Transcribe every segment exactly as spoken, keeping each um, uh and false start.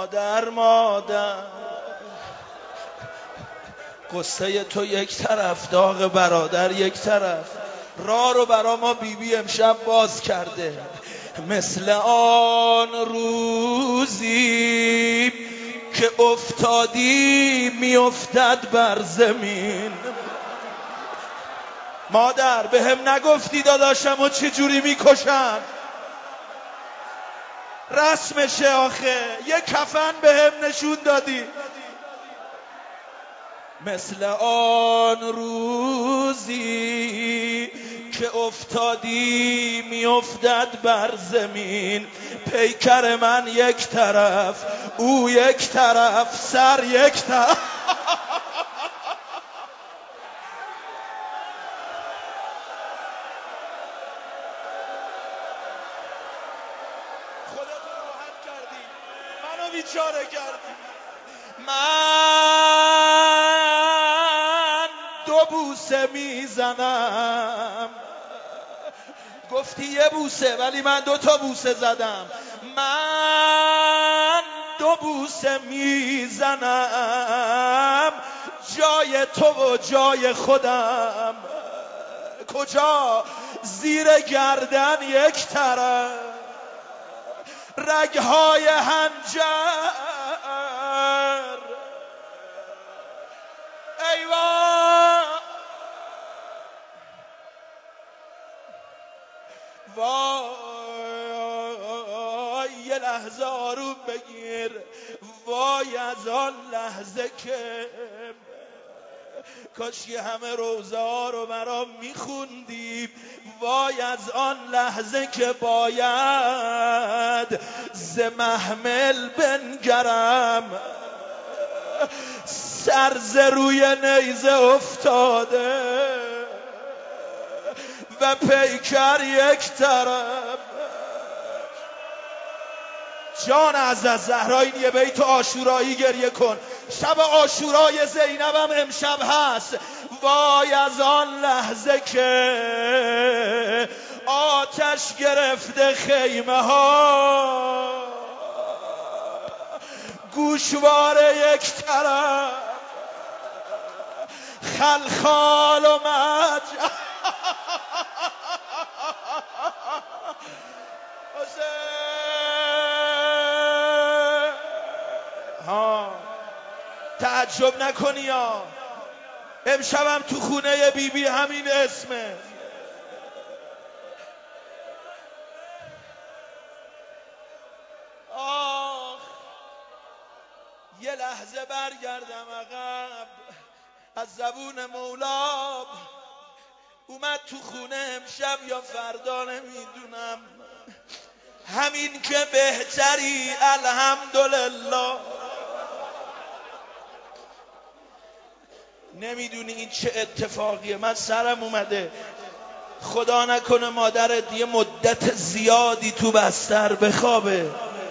مادر مادر قصه تو یک طرف، داغ برادر یک طرف. راه رو برا ما بیبی بی امشب باز کرده. مثل آن روزی که افتادی میافتد بر زمین. مادر به هم نگفتی داداشم و چه جوری میکشن؟ رسمشه آخه، یه کفن به هم نشون دادی. مثل آن روزی که افتادی میافتد بر زمین. پیکر من یک طرف، او یک طرف، سر یک طرف. خودت راحت کردی، منو بیچاره کردی. من دو بوسه میزنم، گفتی یه بوسه ولی من دو تا بوسه زدم. من دو بوسه میزنم جای تو و جای خودم. کجا؟ زیر گردن یک طرف، رگهای هنجر. ایوان وای یه لحظه آروم بگیر. وای از آن لحظه که کاش یه همه روزه ها رو برام میخوندیم. وای از آن لحظه که باید ز محمل بنگرم. سر ز روی نیزه افتاده و پیکر یک طرف. جان عزیز زهرا این یه بیت عاشورایی گریه کن. شب عاشورای زینبم امشب هست. وای از آن لحظه که آتش گرفته خیمه ها، گوشواره یک طرف، خلخال و مج. ها تعجب نکنی یا امشبم تو خونه بیبی بی همین اسمه. آخ یه لحظه برگردم عقب. از زبون مولا اومد تو خونه امشب یا فردا نمیدونم. همین که بهتری الحمدلله. نمیدونی این چه اتفاقیه. من سرم اومده، خدا نکنه مادرت یه مدت زیادی تو بستر بخوابه،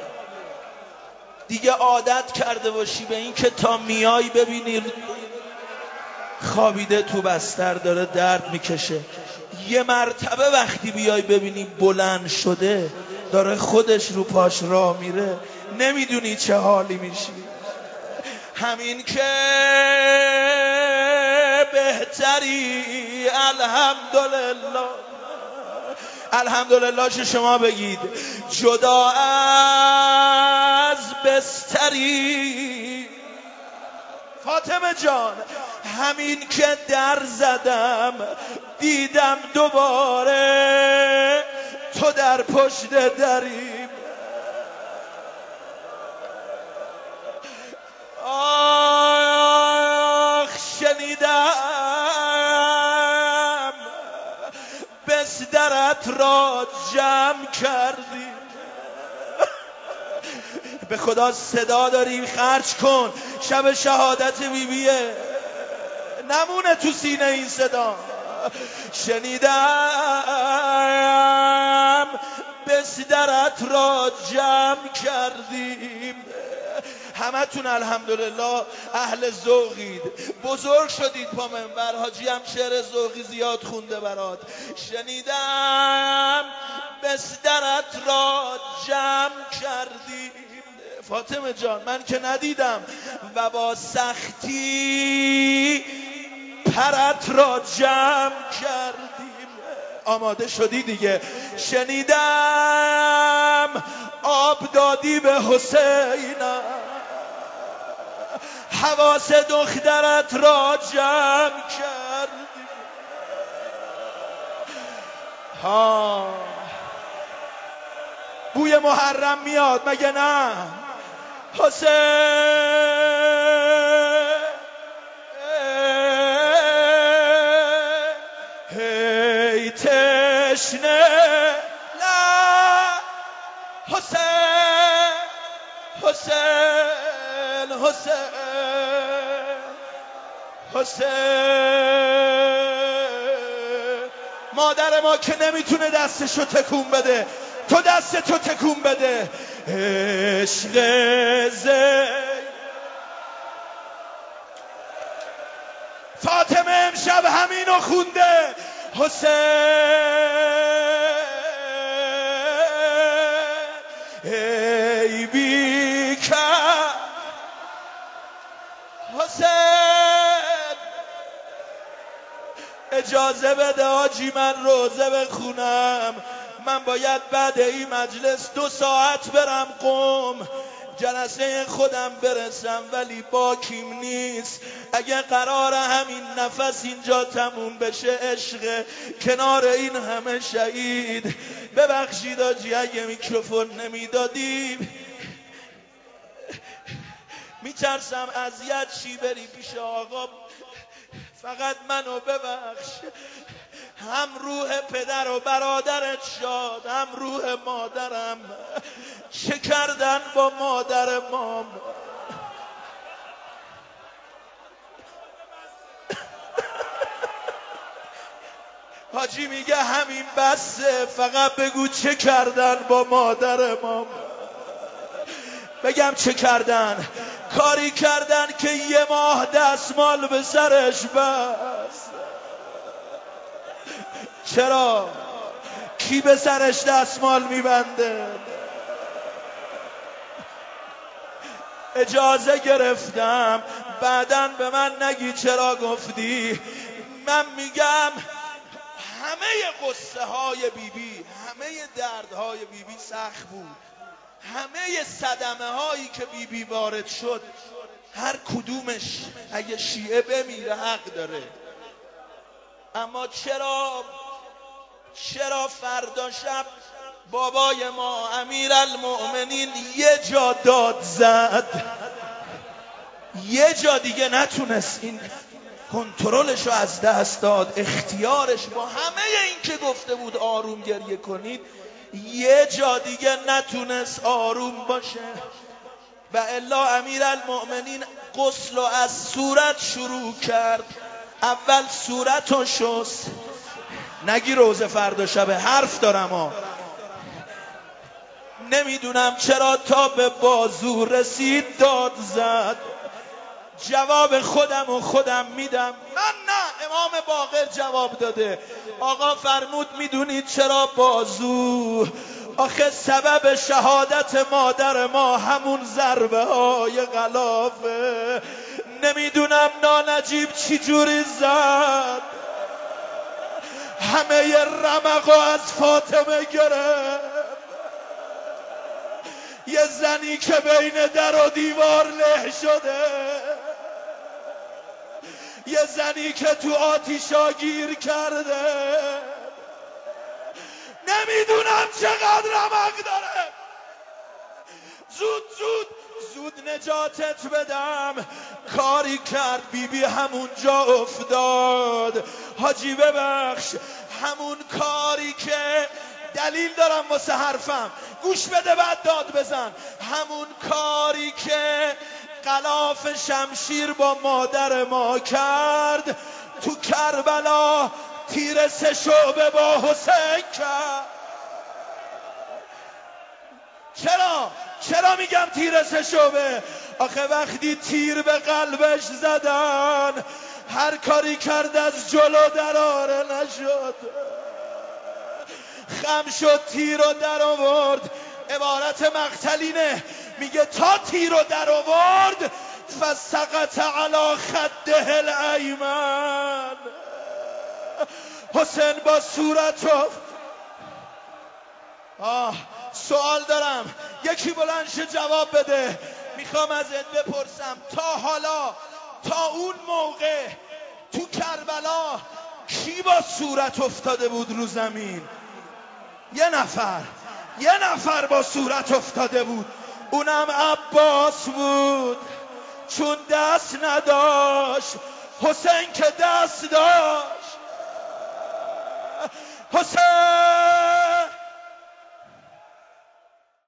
دیگه عادت کرده باشی به این که تا میای ببینی خوابیده تو بستر داره درد میکشه. یه مرتبه وقتی بیای ببینی بلند شده داره خودش رو پاش راه میره، نمیدونی چه حالی میشی. همین که بهتری الحمدلله. الحمدلله چه شما بگید جدا از بستری. فاطمه جان همین که در زدم دیدم دوباره تو در پشت دریم. آخ شنیدم بسترت را جمع کردی. به خدا صدا داری خرج کن، شب شهادت بیبیه نمونه تو سینه این صدا. شنیدم بسترت را جمع کردیم. همه تون الحمدلله اهل ذوقید، بزرگ شدید پا منبر. حاجی هم شعر ذوقی زیاد خونده برات. شنیدم بسترت را جمع کردیم. فاطمه جان من که ندیدم و با سختی پرت را جمع کردیم. آماده شدی دیگه. شنیدم آب دادی به حسینم، حواس دخترت را جمع کردیم. ها بوی محرم میاد مگه نه؟ حسین هی تشنه نه حسین حسین حسین حسین. مادر ما که نمیتونه دستشو تکون بده، تو دست تو تکون بده. عشق زی فاطمه امشب همینو خونده. حسین ای بیکر حسین اجازه بده آجی من روزه بخونم. من باید بعد این مجلس دو ساعت برم قم جلسه خودم برسم، ولی باکیم نیست. اگه قرار همین نفس اینجا تموم بشه عشق کنار این همه شهید. ببخشید آجی اگه میکروفون نمیدادیم، میترسم اذیت چی بری پیش آقا. فقط منو ببخش. هم روح پدر و برادرت شاد، هم روح مادرم. چه کردن با مادر مام؟ حاجی میگه همین بسه، فقط بگو چه کردن با مادر مام. بگم چه کردن؟ کاری کردن که یه ماه دستمال به سرش بس. چرا؟ کی به سرش دستمال میبنده؟ اجازه گرفتم بعدن به من نگی چرا گفتی. من میگم همه قصه های بیبی، همه دردهای بیبی سخت بود. همه صدمه هایی که بیبی وارد شد، هر کدومش اگه شیعه بمیره حق داره. اما چرا چرا فردا شب بابای ما امیرالمؤمنین یه جا داد زد، یه جا دیگه نتونست این کنترلش رو از دست داد، اختیارش با همه این که گفته بود آروم گریه کنید، یه جا دیگه نتونست آروم باشه. و الا امیرالمؤمنین غسل رو از صورت شروع کرد. اول صورت رو شست. نگی روزه فردا شبه، حرف دارم ها. نمیدونم چرا تا به بازو رسید داد زد. جواب خودم و خودم میدم. من نه، امام باقر جواب داده. آقا فرمود میدونید چرا بازو؟ آخه سبب شهادت مادر ما همون ضربه های غلافه. نمیدونم نانجیب چی جوری زد، همه رمقو از فاطمه گرفت. یه زنی که بین در و دیوار له شده، یه زنی که تو آتیشا گیر کرده. نمیدونم چقدر رمق داره. زود زود زود نجاتت بدم. کاری کرد بیبی همونجا افتاد. حاجی ببخش، همون کاری که دلیل دارم واسه حرفم، گوش بده بعد داد بزن. همون کاری که غلاف شمشیر با مادر ما کرد تو کربلا، تیر سه شعبه با حسین کرد. چرا؟ چرا میگم تیر سه شعبه؟ آخه وقتی تیر به قلبش زدن، هر کاری کرد از جلو دراره نشد. خم شد، تیر رو در آورد، عبارت مقتلینه، میگه تا تیر رو در آورد فسقط علی خده الایمن. حسین با صورت و آه سوال دارم، یکی بلند شه جواب بده. میخوام ازت بپرسم تا حالا، تا اون موقع تو کربلا کی با صورت افتاده بود رو زمین؟ یه نفر، یه نفر با صورت افتاده بود، اونم عباس بود، چون دست نداشت. حسین که دست داشت. حسین